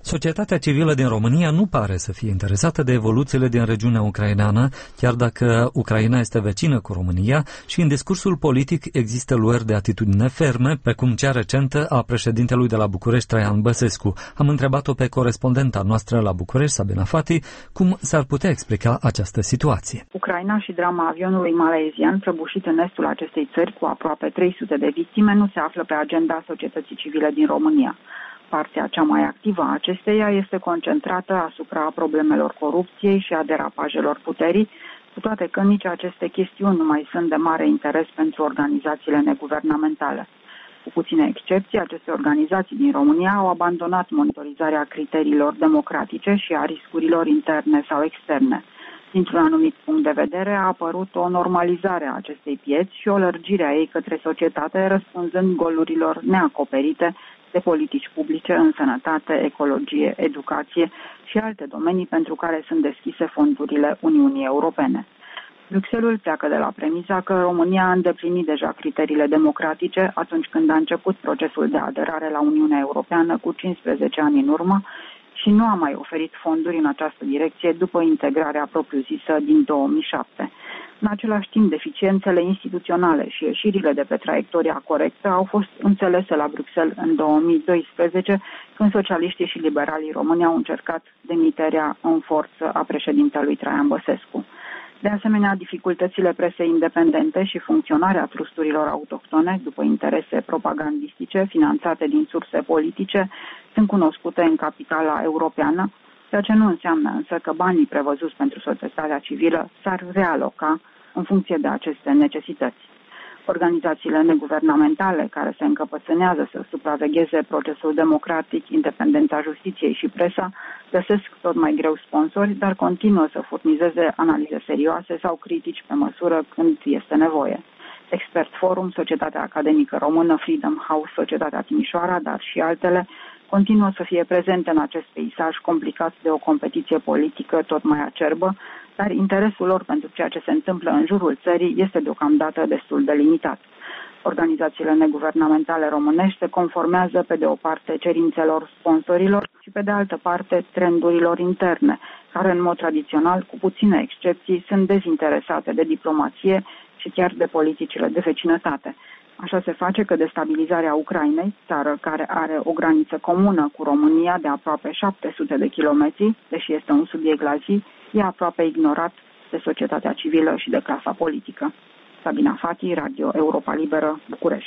Societatea civilă din România nu pare să fie interesată de evoluțiile din regiunea ucraineană, chiar dacă Ucraina este vecină cu România și în discursul politic există luări de atitudine ferme, precum cea recentă a președintelui de la București, Traian Băsescu. Am întrebat-o pe corespondenta noastră la București, Sabina Fati, cum s-ar putea explica această situație. Ucraina și drama avionului malezian prăbușit în estul acestei țări cu aproape 300 de victime nu se află pe agenda societății civile din România. Partea cea mai activă a acesteia este concentrată asupra problemelor corupției și a derapajelor puterii, cu toate că nici aceste chestiuni nu mai sunt de mare interes pentru organizațiile neguvernamentale. Cu puține excepții, aceste organizații din România au abandonat monitorizarea criteriilor democratice și a riscurilor interne sau externe. Dintr-un anumit punct de vedere, a apărut o normalizare a acestei pieți și o lărgire a ei către societate, răspunzând golurilor neacoperite de politici publice în sănătate, ecologie, educație și alte domenii pentru care sunt deschise fondurile Uniunii Europene. Bruxelles pleacă de la premisa că România a îndeplinit deja criteriile democratice atunci când a început procesul de aderare la Uniunea Europeană cu 15 ani în urmă și nu a mai oferit fonduri în această direcție după integrarea propriu-zisă din 2007. În același timp, deficiențele instituționale și ieșirile de pe traiectoria corectă au fost înțelese la Bruxelles în 2012, când socialiștii și liberalii români au încercat demiterea în forță a președintelui Traian Băsescu. De asemenea, dificultățile presei independente și funcționarea trusturilor autohtone după interese propagandistice finanțate din surse politice sunt cunoscute în capitala europeană, ceea ce nu înseamnă însă că banii prevăzuți pentru societatea civilă s-ar realoca în funcție de aceste necesități. Organizațiile neguvernamentale care se încăpățânează să supravegheze procesul democratic, independența justiției și presa găsesc tot mai greu sponsori, dar continuă să furnizeze analize serioase sau critici pe măsură când este nevoie. Expert Forum, Societatea Academică Română, Freedom House, Societatea Timișoara, dar și altele, continuă să fie prezente în acest peisaj complicat de o competiție politică tot mai acerbă, dar interesul lor pentru ceea ce se întâmplă în jurul țării este deocamdată destul de limitat. Organizațiile neguvernamentale românești se conformează pe de o parte cerințelor sponsorilor și pe de altă parte trendurilor interne, care în mod tradițional, cu puține excepții, sunt dezinteresate de diplomație și chiar de politicile de vecinătate. Așa se face că destabilizarea Ucrainei, țară care are o graniță comună cu România de aproape 700 de kilometri, deși este un subiect la zi, e aproape ignorat de societatea civilă și de clasa politică. Sabina Fati, Radio Europa Liberă, București.